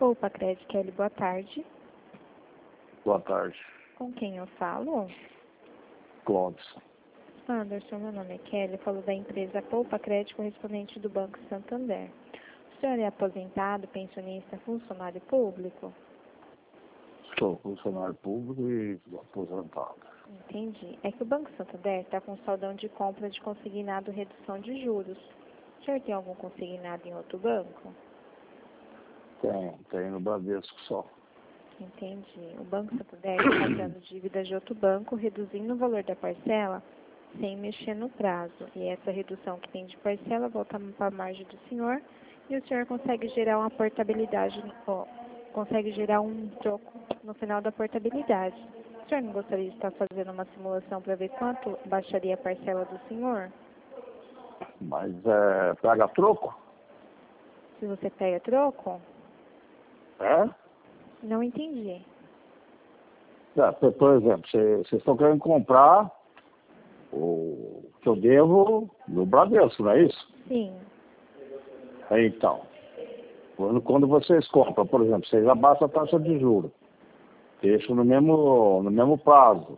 Poupa Crédito, Kelly, boa tarde. Boa tarde. Com quem eu falo? Clóvis. Anderson, meu nome é Kelly, eu falo da empresa Poupa Crédito, correspondente do Banco Santander. O senhor é aposentado, pensionista, funcionário público? Sou funcionário público e aposentado. Entendi. É que o Banco Santander está com saldão de compra de consignado redução de juros. O senhor tem algum consignado em outro banco? Tem no Bradesco só. Entendi. O Banco Santander está pagando dívidas de outro banco, reduzindo o valor da parcela sem mexer no prazo. E essa redução que tem de parcela volta para a margem do senhor e o senhor consegue gerar uma portabilidade, consegue gerar um troco no final da portabilidade. O senhor não gostaria de estar fazendo uma simulação para ver quanto baixaria a parcela do senhor? Mas paga troco? Se você pega troco? É? Não entendi. Por exemplo, vocês estão querendo comprar o que eu devo no Bradesco, não é isso? Sim. Então, quando vocês compram, por exemplo, vocês abaixam a taxa de juros, deixam no mesmo prazo.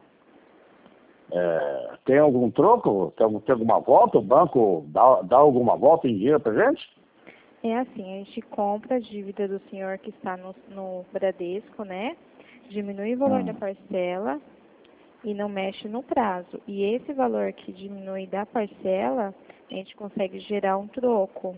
Tem algum troco? Tem alguma volta? O banco dá alguma volta em dinheiro pra gente? É assim, a gente compra a dívida do senhor que está no Bradesco, né? Diminui o valor da parcela e não mexe no prazo. E esse valor que diminui da parcela, a gente consegue gerar um troco.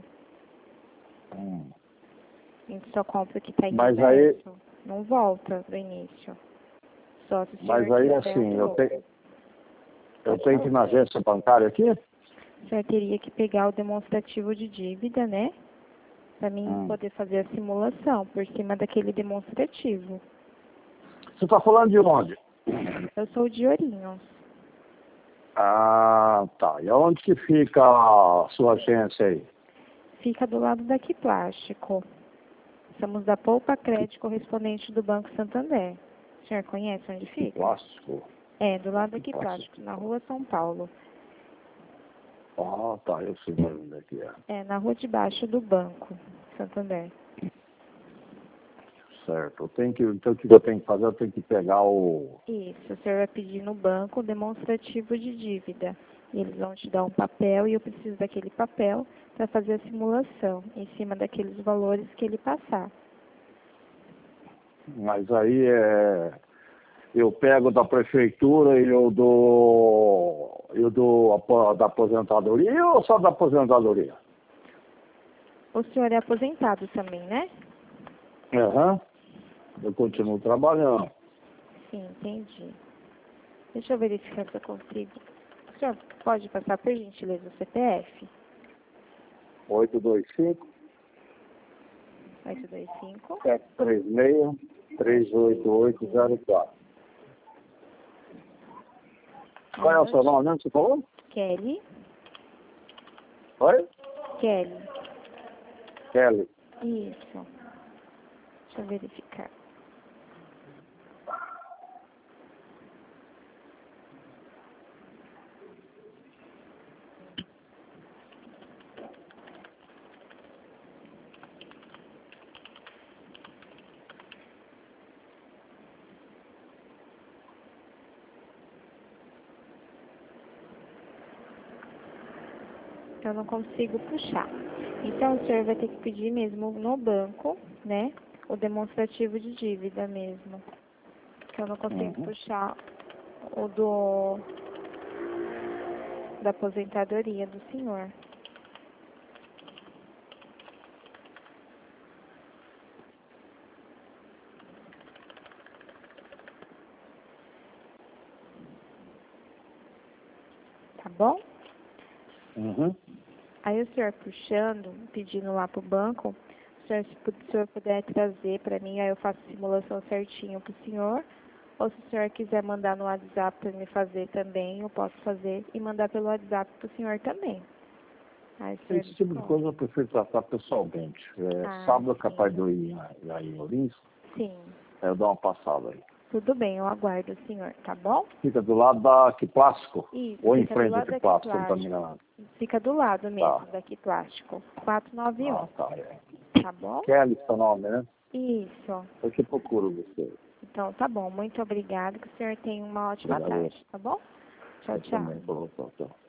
A gente só compra o que está em reverso. Não volta do início. Só se o senhor mas aí quiser assim, um troco. eu tenho que ir na agência bancária aqui? O senhor teria que pegar o demonstrativo de dívida, né? Para mim poder fazer a simulação por cima daquele demonstrativo. Você está falando de onde? Eu sou de Ourinhos. Ah, tá. E onde que fica a sua agência aí? Fica do lado da Plástico. Somos da Poupa Crédito, correspondente do Banco Santander. O senhor conhece onde fica? Plástico? É, do lado da Plástico, na rua São Paulo. Ah, tá. Eu sei onde é que é. É, na rua de baixo do Banco Santander. Certo. Então o que eu tenho que fazer? Eu tenho que pegar o... Isso, o senhor vai pedir no banco o demonstrativo de dívida. E eles vão te dar um papel e eu preciso daquele papel para fazer a simulação em cima daqueles valores que ele passar. Mas aí eu pego da prefeitura e eu dou da aposentadoria ou só da aposentadoria? O senhor é aposentado também, né? Aham. Eu continuo trabalhando. Sim, entendi. Deixa eu verificar se eu consigo. O senhor pode passar, por gentileza, o CPF? 825 825 736 38804. Qual é o seu nome mesmo, você falou? Kelly. Oi? Kelly. Kelly. Isso. Deixa eu verificar. Eu não consigo puxar. Então, o senhor vai ter que pedir mesmo no banco, né? O demonstrativo de dívida mesmo. Que eu não consigo puxar o da aposentadoria do senhor. Tá bom? Aí o senhor puxando, pedindo lá pro banco, se o senhor puder trazer para mim, aí eu faço a simulação certinho pro senhor. Ou se o senhor quiser mandar no WhatsApp para me fazer também, eu posso fazer e mandar pelo WhatsApp pro senhor também. Aí, senhor, Esse tipo de coisa eu prefiro tratar pessoalmente. Sábado é capaz de eu ir aí em Ourinhos. Sim. Aí eu dou uma passada aí. Tudo bem, eu aguardo o senhor, tá bom? Fica do lado da Plástico? Isso, Ou em fica do frente lado da da Plástico, não tá me enganando. Fica do lado mesmo Tá. da Plástico. 491. Ah, tá. Tá bom? Kelly, seu nome, né? Isso. Eu que procuro você. Então, tá bom. Muito obrigada. Que o senhor tenha uma ótima Obrigado. tarde, tá bom? Tchau, Eu tchau. também. Tchau, tchau.